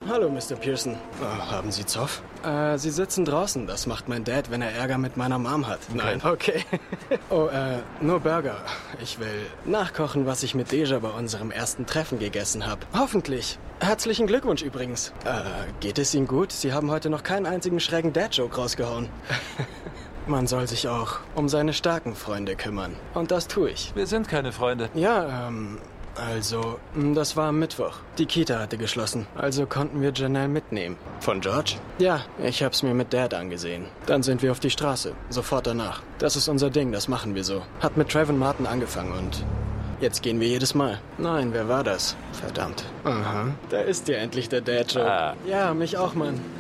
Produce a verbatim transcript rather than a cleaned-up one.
hallo, Mister Pearson. Oh, haben Sie Zoff? Äh, Sie sitzen draußen. Das macht mein Dad, wenn er Ärger mit meiner Mom hat. Nein, okay. oh, äh, nur Burger. Ich will nachkochen, was ich mit Deja bei unserem ersten Treffen gegessen habe. Hoffentlich. Herzlichen Glückwunsch übrigens. Äh, geht es Ihnen gut? Sie haben heute noch keinen einzigen schrägen Dad-Joke rausgehauen. Man soll sich auch um seine starken Freunde kümmern. Und das tue ich. Wir sind keine Freunde. Ja, ähm, also, das war am Mittwoch. Die Kita hatte geschlossen, also konnten wir Janelle mitnehmen. Von George? Ja, ich hab's mir mit Dad angesehen. Dann sind wir auf die Straße, sofort danach. Das ist unser Ding, das machen wir so. Hat mit Trevor Martin angefangen und jetzt gehen wir jedes Mal. Nein, wer war das? Verdammt. Aha. Da ist ja endlich der Dad-Joke. Ah. Ja, mich auch, Mann.